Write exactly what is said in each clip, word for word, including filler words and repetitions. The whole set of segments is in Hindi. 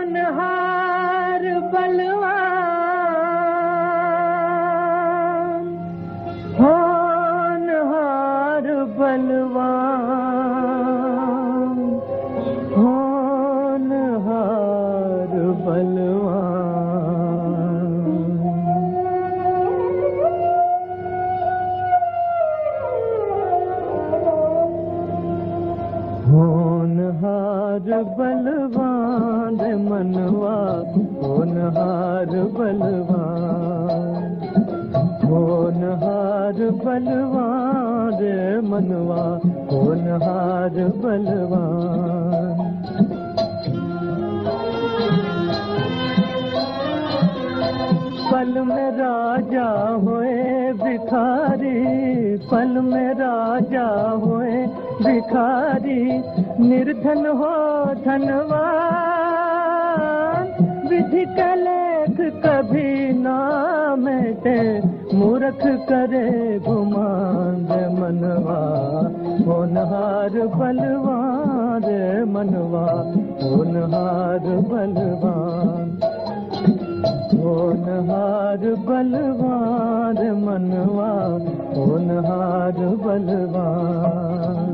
होनहार बलवान, होनहार बलवान, होनहार बलवान। होनहार बलवान रे मनवा, होनहार बलवान, होनहार बलवान रे मनवा, होनहार बलवान। पल में राजा होए भिखारी, पल में राजा होए भिखारी, निर्धन हो धनवान। विधि का लेख कभी ना मिटे, मूर्ख करे गुमान रे मनवा, होनहार बलवान रे मनवा, होनहार बलवान। होनहार बलवान रे मनवा, होनहार बलवान।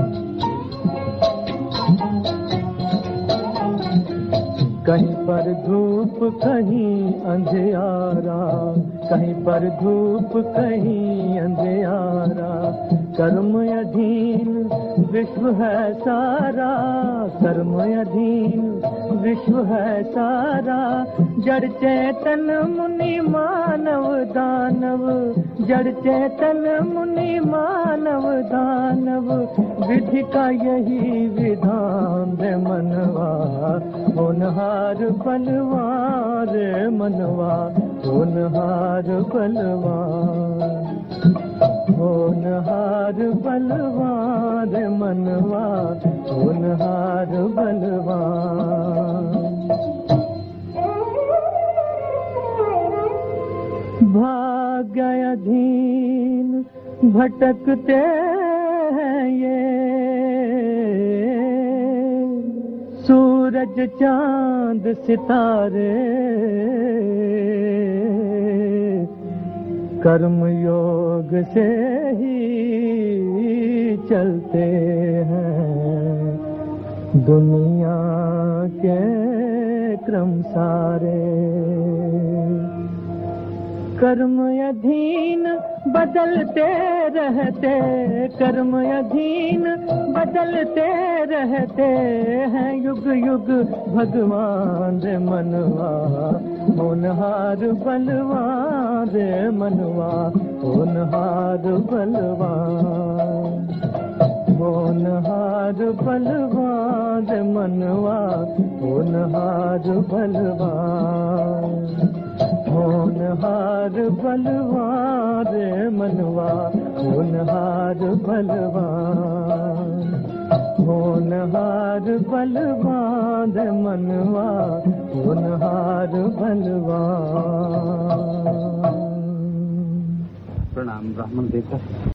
कहीं पर धूप कहीं अंधियारा, कहीं पर धूप कहीं अंधियारा, कर्म अधीन विश्व है सारा, कर्म अधीन विश्व है सारा। जड़ चेतन मुनि मानव दानव, जड़ चेतन मुनि मानव दानव, विधि का यही विधान रे मनवा, होनहार बलवान रे मनवा, होनहार बलवान। होनहार बलवान रे मनवा, होनहार बलवान। भाग्य अधीन भटकते हैं ये, सूरज चांद सितारे, कर्म योग से ही चलते हैं दुनिया के क्रम सारे। कर्म अधीन बदलते रहते, कर्म अधीन बदलते रहते हैं युग युग भगवान रे मनवा, होनहार बलवान रे मनवा, होनहार बलवान। होनहार बलवान रे मनवा, होनहार बलवान। होनहार बलवान रे मनवा, होनहार बलवान। होनहार बलवान रे मनवा, होनहार बलवान। प्रणाम ब्राह्मण देवता।